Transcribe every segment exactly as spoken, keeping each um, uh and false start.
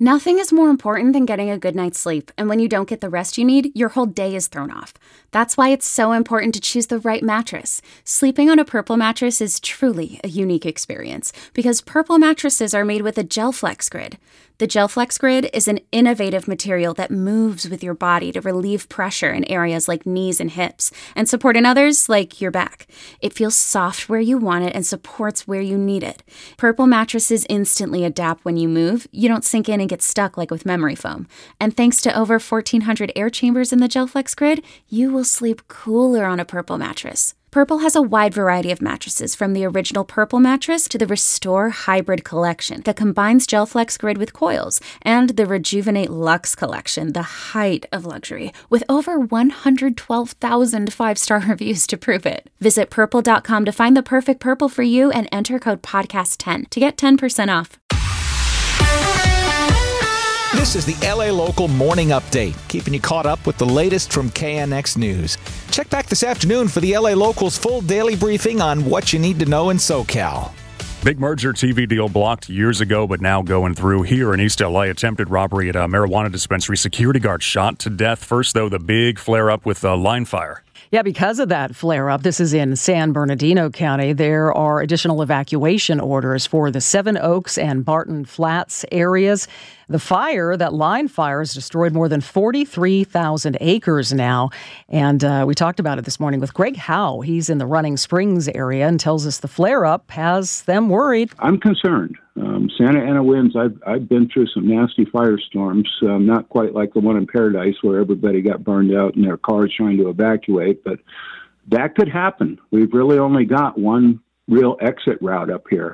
Nothing is more important than getting a good night's sleep, and when you don't get the rest you need, your whole day is thrown off. That's why it's so important to choose the right mattress. Sleeping on a Purple mattress is truly a unique experience, because Purple mattresses are made with a GelFlex Grid. The GelFlex Grid is an innovative material that moves with your body to relieve pressure in areas like knees and hips, and support in others like your back. It feels soft where you want it and supports where you need it. Purple mattresses instantly adapt when you move. You don't sink in and get stuck like with memory foam. And thanks to over fourteen hundred air chambers in the GelFlex Grid, you will sleep cooler on a Purple mattress. Purple has a wide variety of mattresses, from the original Purple mattress to the Restore Hybrid collection that combines GelFlex Grid with coils, and the Rejuvenate Luxe collection, the height of luxury, with over one hundred twelve thousand five-star reviews to prove it. Visit purple dot com to find the perfect Purple for you and enter code podcast ten to get ten percent off. This is the L A Local Morning Update, keeping you caught up with the latest from K N X News. Check back this afternoon for the L A Local's full daily briefing on what you need to know in SoCal. Big merger T V deal blocked years ago, but now going through here in East L A. Attempted robbery at a marijuana dispensary. Security guard shot to death. First, though, the big flare-up with a line fire. Yeah, because of that flare-up, this is in San Bernardino County, there are additional evacuation orders for the Seven Oaks and Barton Flats areas. The fire, that line fire, has destroyed more than forty-three thousand acres now. And uh, we talked about it this morning with Greg Howe. He's in the Running Springs area and tells us the flare-up has them worried. I'm concerned. Um, Santa Ana winds, I've, I've been through some nasty firestorms, um, not quite like the one in Paradise where everybody got burned out in their cars trying to evacuate, but that could happen. We've really only got one real exit route up here.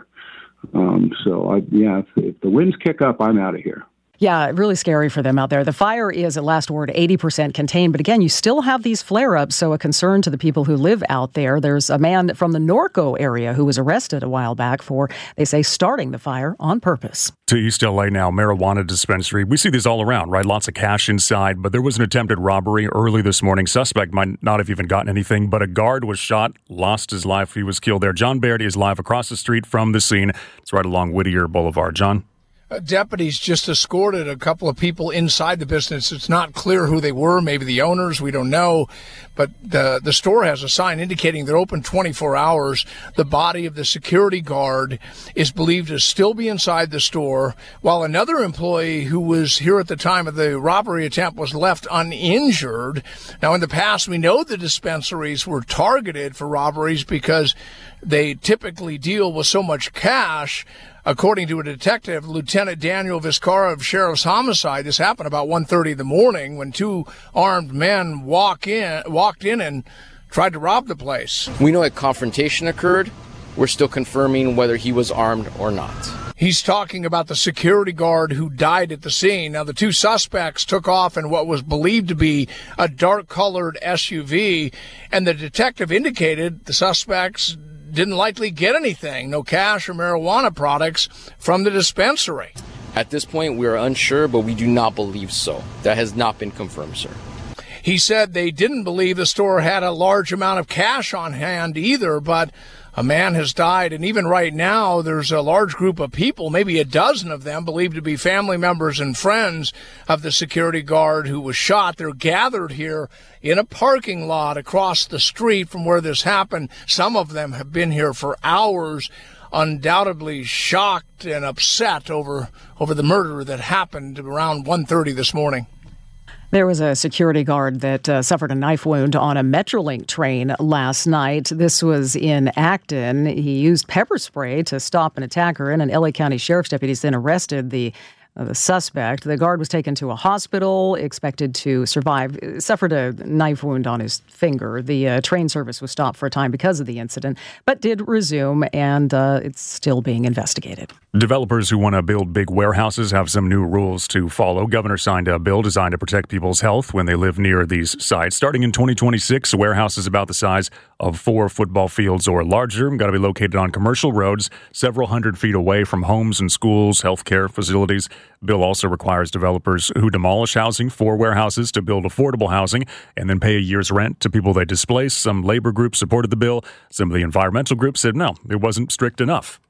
Um, so, I, yeah, if, if the winds kick up, I'm out of here. Yeah, really scary for them out there. The fire is, at last word, eighty percent contained. But again, you still have these flare-ups, so a concern to the people who live out there. There's a man from the Norco area who was arrested a while back for, they say, starting the fire on purpose. To East L A now, marijuana dispensary. We see this all around, right? Lots of cash inside, but there was an attempted robbery early this morning. Suspect might not have even gotten anything, but a guard was shot, lost his life. He was killed there. John Baird is live across the street from the scene. It's right along Whittier Boulevard. John? Uh, deputies just escorted a couple of people inside the business. It's not clear who they were, maybe the owners, we don't know. But the, the store has a sign indicating they're open twenty-four hours. The body of the security guard is believed to still be inside the store, while another employee who was here at the time of the robbery attempt was left uninjured. Now, in the past, we know the dispensaries were targeted for robberies because they typically deal with so much cash. According to a detective, Lieutenant Daniel Viscara of Sheriff's Homicide, this happened about one thirty in the morning when two armed men walk in, walked in and tried to rob the place. We know a confrontation occurred. We're still confirming whether he was armed or not. He's talking about the security guard who died at the scene. Now, the two suspects took off in what was believed to be a dark-colored S U V, and the detective indicated the suspects didn't likely get anything, no cash or marijuana products from the dispensary. At this point, we are unsure, but we do not believe so. That has not been confirmed, sir. He said they didn't believe the store had a large amount of cash on hand either, but a man has died, and even right now, there's a large group of people, maybe a dozen of them, believed to be family members and friends of the security guard who was shot. They're gathered here in a parking lot across the street from where this happened. Some of them have been here for hours, undoubtedly shocked and upset over, over the murder that happened around one thirty this morning. There was a security guard that uh, suffered a knife wound on a Metrolink train last night. This was in Acton. He used pepper spray to stop an attacker, and an L A County Sheriff's deputies then arrested the uh, the suspect. The guard was taken to a hospital, expected to survive, suffered a knife wound on his finger. The uh, train service was stopped for a time because of the incident, but did resume, and uh, it's still being investigated. Developers who want to build big warehouses have some new rules to follow. Governor signed a bill designed to protect people's health when they live near these sites. Starting in twenty twenty-six, a warehouse is about the size of four football fields or larger. Got to be located on commercial roads, several hundred feet away from homes and schools, healthcare facilities. Bill also requires developers who demolish housing for warehouses to build affordable housing and then pay a year's rent to people they displace. Some labor groups supported the bill. Some of the environmental groups said no, it wasn't strict enough.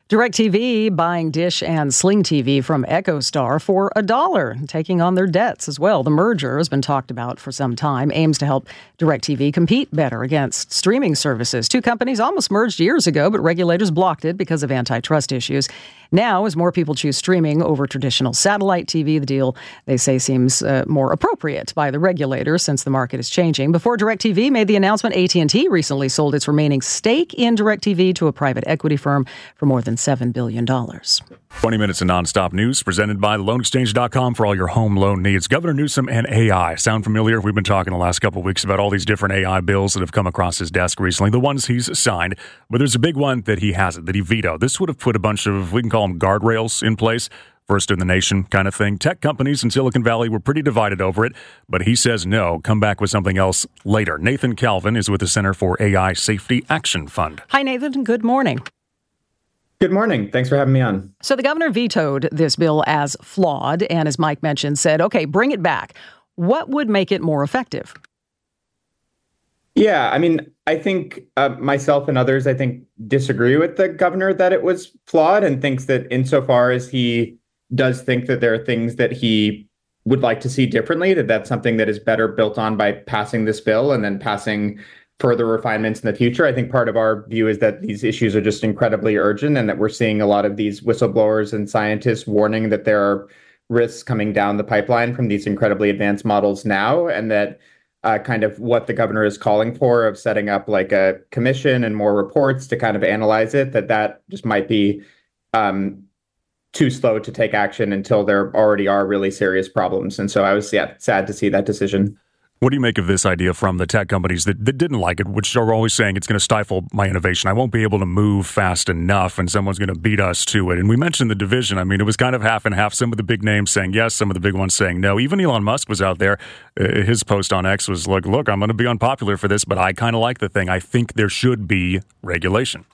DirecTV buying Dish and Sling T V from EchoStar for a dollar, taking on their debts as well. The merger has been talked about for some time, aims to help DirecTV compete better against streaming services. Two companies almost merged years ago, but regulators blocked it because of antitrust issues. Now, as more people choose streaming over traditional satellite T V, the deal, they say, seems uh, more appropriate by the regulators since the market is changing. Before DirecTV made the announcement, A T and T recently sold its remaining stake in DirecTV to a private equity firm for more than seven billion dollars. twenty minutes of nonstop news presented by loan exchange dot com for all your home loan needs. Governor Newsom and A I. Sound familiar? We've been talking the last couple of weeks about all these different A I bills that have come across his desk recently, the ones he's signed. But there's a big one that he hasn't, that he vetoed. This would have put a bunch of, we can call them guardrails in place. First in the nation kind of thing. Tech companies in Silicon Valley were pretty divided over it, but he says no. Come back with something else later. Nathan Calvin is with the Center for A I Safety Action Fund. Hi, Nathan. Good morning. Good morning. Thanks for having me on. So the governor vetoed this bill as flawed and, as Mike mentioned, said, okay, bring it back. What would make it more effective? Yeah, I mean, I think uh, myself and others, I think, disagree with the governor that it was flawed and thinks that insofar as he does think that there are things that he would like to see differently, that that's something that is better built on by passing this bill and then passing further refinements in the future. I think part of our view is that these issues are just incredibly urgent and that we're seeing a lot of these whistleblowers and scientists warning that there are risks coming down the pipeline from these incredibly advanced models now, and that uh, kind of what the governor is calling for of setting up like a commission and more reports to kind of analyze it, that that just might be um, too slow to take action until there already are really serious problems. And so I was yeah, sad to see that decision. What do you make of this idea from the tech companies that, that didn't like it, which are always saying it's going to stifle my innovation? I won't be able to move fast enough and someone's going to beat us to it. And we mentioned the division. I mean, it was kind of half and half. Some of the big names saying yes, some of the big ones saying no. Even Elon Musk was out there. Uh, his post on X was like, look, I'm going to be unpopular for this, but I kind of like the thing. I think there should be regulation.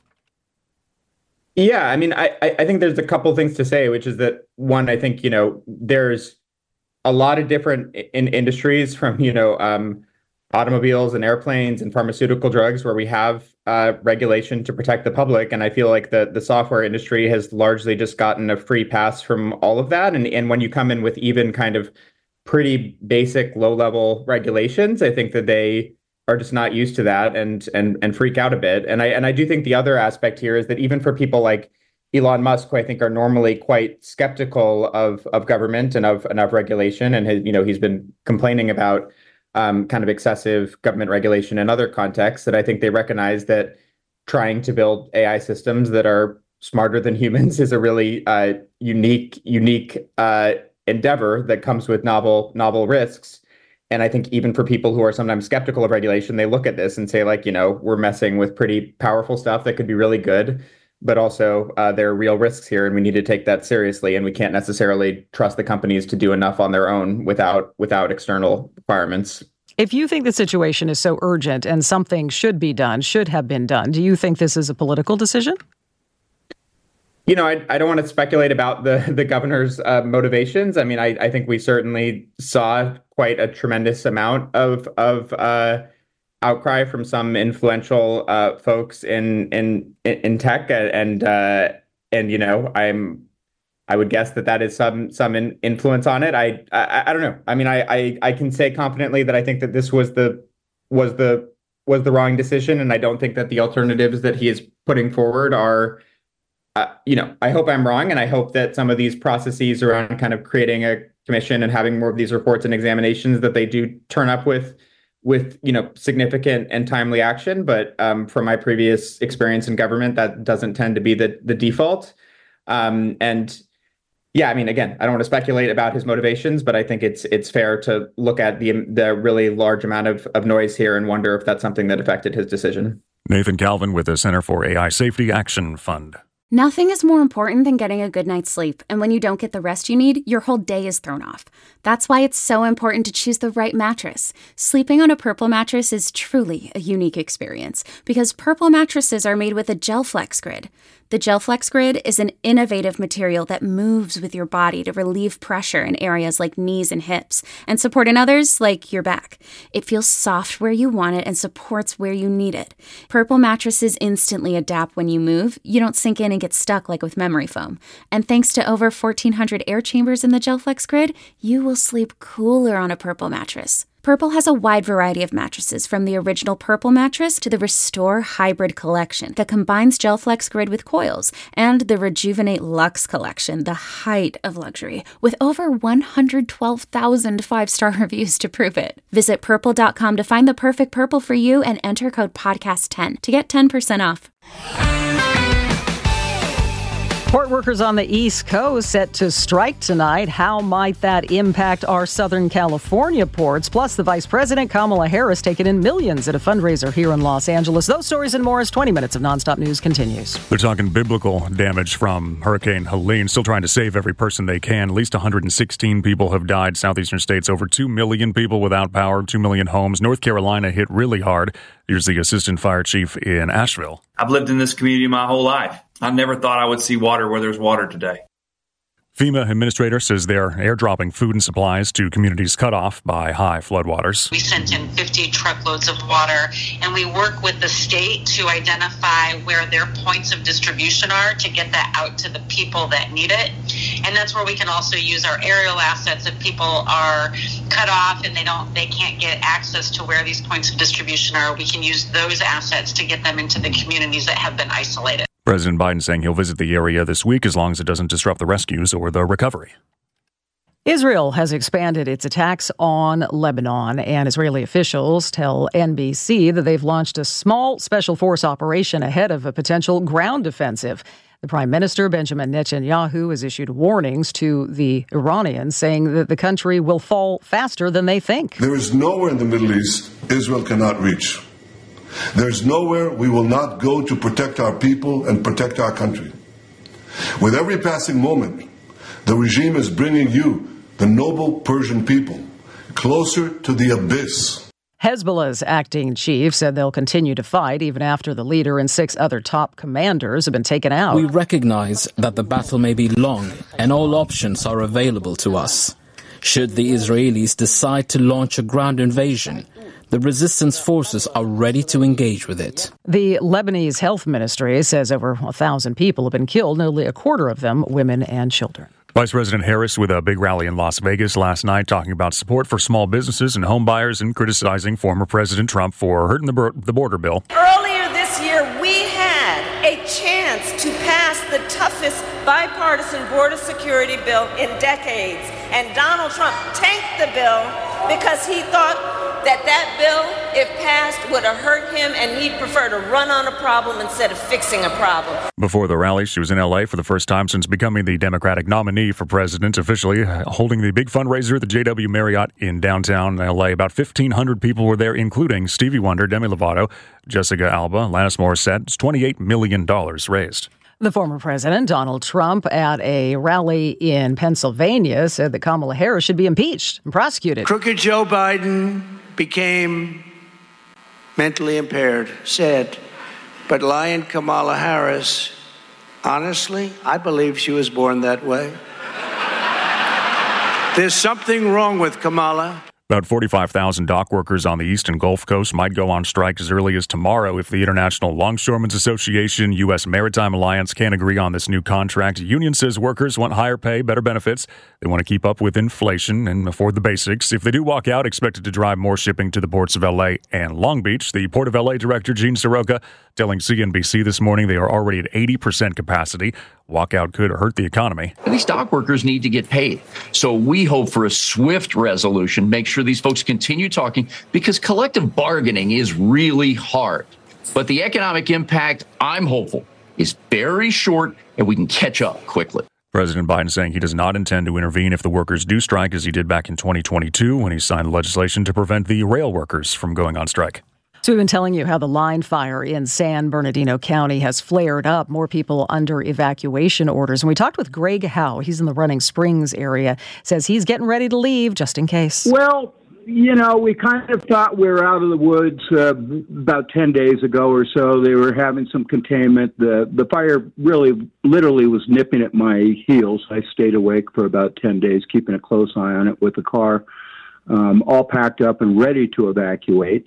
Yeah, I mean, I, I think there's a couple things to say, which is that, one, I think, you know, there's a lot of different in industries from, you know, um, automobiles and airplanes and pharmaceutical drugs where we have uh, regulation to protect the public. And I feel like the, the software industry has largely just gotten a free pass from all of that. And, and when you come in with even kind of pretty basic low level regulations, I think that they are just not used to that and and and freak out a bit. And I and I do think the other aspect here is that even for people like Elon Musk, who I think are normally quite skeptical of of government and of and of regulation, and his, you know, he's been complaining about um, kind of excessive government regulation in other contexts, that I think they recognize that trying to build A I systems that are smarter than humans is a really uh, unique unique uh, endeavor that comes with novel novel risks. And I think even for people who are sometimes skeptical of regulation, they look at this and say, like, you know, we're messing with pretty powerful stuff that could be really good, but also uh, there are real risks here and we need to take that seriously. And we can't necessarily trust the companies to do enough on their own without without external requirements. If you think the situation is so urgent and something should be done, should have been done, do you think this is a political decision? You know, I, I don't want to speculate about the, the governor's uh, motivations. I mean, I, I think we certainly saw quite a tremendous amount of of uh, outcry from some influential uh, folks in in in tech, and uh, and you know, I'm I would guess that that is some some in influence on it. I, I I don't know. I mean, I, I I can say confidently that I think that this was the was the was the wrong decision, and I don't think that the alternatives that he is putting forward are. Uh, you know, I hope I'm wrong, and I hope that some of these processes around kind of creating a commission and having more of these reports and examinations, that they do turn up with, with you know, significant and timely action. But um, from my previous experience in government, that doesn't tend to be the the default. Um, and yeah, I mean, again, I don't want to speculate about his motivations, but I think it's it's fair to look at the the really large amount of of noise here and wonder if that's something that affected his decision. Nathan Calvin with the Center for A I Safety Action Fund. Nothing is more important than getting a good night's sleep, and when you don't get the rest you need, your whole day is thrown off. That's why it's so important to choose the right mattress. Sleeping on a Purple mattress is truly a unique experience, because Purple mattresses are made with a gel flex grid. The GelFlex Grid is an innovative material that moves with your body to relieve pressure in areas like knees and hips and support in others like your back. It feels soft where you want it and supports where you need it. Purple mattresses instantly adapt when you move. You don't sink in and get stuck like with memory foam. And thanks to over fourteen hundred air chambers in the GelFlex Grid, you will sleep cooler on a Purple mattress. Purple has a wide variety of mattresses, from the original Purple mattress to the Restore Hybrid collection that combines GelFlex Grid with coils, and the Rejuvenate Luxe collection, the height of luxury, with over one hundred twelve thousand five-star reviews to prove it. Visit purple dot com to find the perfect Purple for you and enter code podcast ten to get ten percent off. Port workers on the East Coast set to strike tonight. How might that impact our Southern California ports? Plus, the Vice President, Kamala Harris, taking in millions at a fundraiser here in Los Angeles. Those stories and more as twenty minutes of nonstop news continues. They're talking biblical damage from Hurricane Helene, still trying to save every person they can. At least one hundred sixteen people have died. Southeastern states, over two million people without power, two million homes. North Carolina hit really hard. Here's the assistant fire chief in Asheville. I've lived in this community my whole life. I never thought I would see water where there's water today. FEMA administrator says they're airdropping food and supplies to communities cut off by high floodwaters. We sent in fifty truckloads of water, and we work with the state to identify where their points of distribution are to get that out to the people that need it. And that's where we can also use our aerial assets if people are cut off and they don't, they can't get access to where these points of distribution are. We can use those assets to get them into the communities that have been isolated. President Biden saying he'll visit the area this week as long as it doesn't disrupt the rescues or the recovery. Israel has expanded its attacks on Lebanon, and Israeli officials tell N B C that they've launched a small special force operation ahead of a potential ground offensive. The Prime Minister, Benjamin Netanyahu, has issued warnings to the Iranians, saying that the country will fall faster than they think. There is nowhere in the Middle East Israel cannot reach. There's nowhere we will not go to protect our people and protect our country. With every passing moment, the regime is bringing you, the noble Persian people, closer to the abyss. Hezbollah's acting chief said they'll continue to fight even after the leader and six other top commanders have been taken out. We recognize that the battle may be long and all options are available to us. Should the Israelis decide to launch a ground invasion, the resistance forces are ready to engage with it. The Lebanese health ministry says over a thousand people have been killed, nearly a quarter of them women and children. Vice President Harris with a big rally in Las Vegas last night talking about support for small businesses and home buyers and criticizing former President Trump for hurting the, bur- the border bill. Earlier this year, we had a chance to pass the toughest bipartisan border security bill in decades. And Donald Trump tanked the bill because he thought that that bill, if passed, would have hurt him, and he'd prefer to run on a problem instead of fixing a problem. Before the rally, she was in L A for the first time since becoming the Democratic nominee for president, officially holding the big fundraiser at the J W Marriott in downtown L A. About fifteen hundred people were there, including Stevie Wonder, Demi Lovato, Jessica Alba, Alanis Morissette. It's twenty-eight million dollars raised. The former president, Donald Trump, at a rally in Pennsylvania, said that Kamala Harris should be impeached and prosecuted. Crooked Joe Biden became mentally impaired, sad. But lying Kamala Harris, honestly, I believe she was born that way. There's something wrong with Kamala. About forty-five thousand dock workers on the eastern Gulf Coast might go on strike as early as tomorrow if the International Longshoremen's Association, U S Maritime Alliance can't agree on this new contract. The union says workers want higher pay, better benefits. They want to keep up with inflation and afford the basics. If they do walk out, expected to drive more shipping to the ports of L A and Long Beach. The Port of L A director, Gene Soroka, telling C N B C this morning they are already at eighty percent capacity. Walkout could hurt the economy. These dock workers need to get paid. So we hope for a swift resolution, make sure these folks continue talking, because collective bargaining is really hard. But the economic impact, I'm hopeful, is very short and we can catch up quickly. President Biden saying he does not intend to intervene if the workers do strike, as he did back in twenty twenty-two when he signed legislation to prevent the rail workers from going on strike. So we've been telling you how the line fire in San Bernardino County has flared up, more people under evacuation orders. And we talked with Greg Howe. He's in the Running Springs area, says he's getting ready to leave just in case. Well, you know, we kind of thought we were out of the woods uh, about ten days ago or so. They were having some containment. The the fire really, literally was nipping at my heels. I stayed awake for about ten days, keeping a close eye on it with the car um, all packed up and ready to evacuate.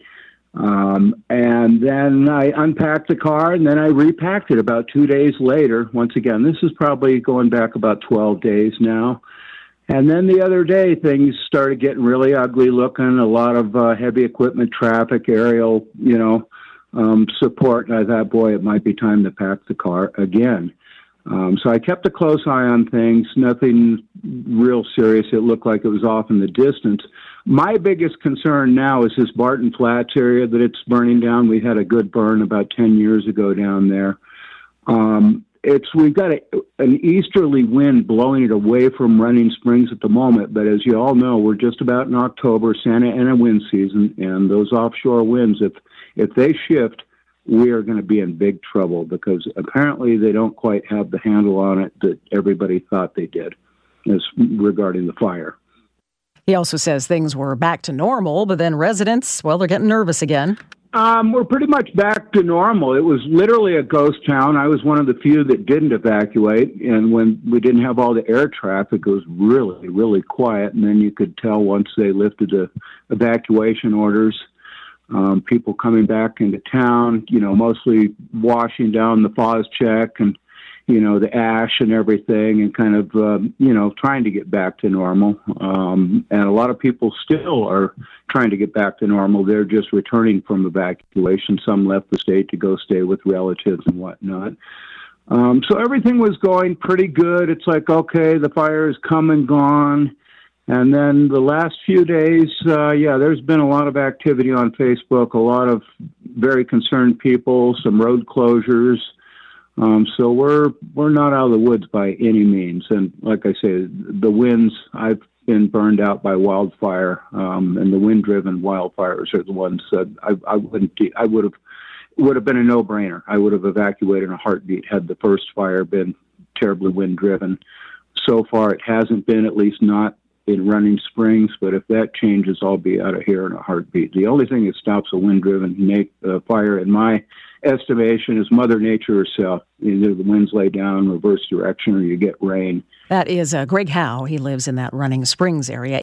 Um, and then I unpacked the car, and then I repacked it about two days later. Once again, this is probably going back about twelve days now. And then the other day, things started getting really ugly looking, a lot of uh, heavy equipment traffic, aerial, you know, um, support. And I thought, boy, it might be time to pack the car again. Um, so I kept a close eye on things, nothing real serious. It looked like it was off in the distance. My biggest concern now is this Barton Flats area that it's burning down. We had a good burn about ten years ago down there. Um, It's we've got a, an easterly wind blowing it away from Running Springs at the moment, but as you all know, we're just about in October, Santa Ana wind season, and those offshore winds, if if they shift, we are going to be in big trouble because apparently they don't quite have the handle on it that everybody thought they did, as regarding the fire. He also says things were back to normal, but then residents, well, they're getting nervous again. Um, we're pretty much back to normal. It was literally a ghost town. I was one of the few that didn't evacuate. And when we didn't have all the air traffic, it was really, really quiet. And then you could tell once they lifted the evacuation orders, um, people coming back into town, you know, mostly washing down the F O S check and, you know, the ash and everything and kind of, um, you know, trying to get back to normal. Um, and a lot of people still are trying to get back to normal. They're just returning from evacuation. Some left the state to go stay with relatives and whatnot. Um, so everything was going pretty good. It's like, okay, the fire is come and gone. And then the last few days, uh, yeah, there's been a lot of activity on Facebook, a lot of very concerned people, some road closures. Um, so we're we're not out of the woods by any means. And like I say, the winds, I've been burned out by wildfire, um, and the wind-driven wildfires are the ones that I, I wouldn't. I would have would have been a no-brainer. I would have evacuated in a heartbeat had the first fire been terribly wind-driven. So far, it hasn't been, at least not in Running Springs. But if that changes, I'll be out of here in a heartbeat. The only thing that stops a wind-driven na- uh, fire, in my estimation, is Mother Nature herself. Either the winds lay down reverse direction or you get rain. That is uh, Greg Howe. He lives in that Running Springs area.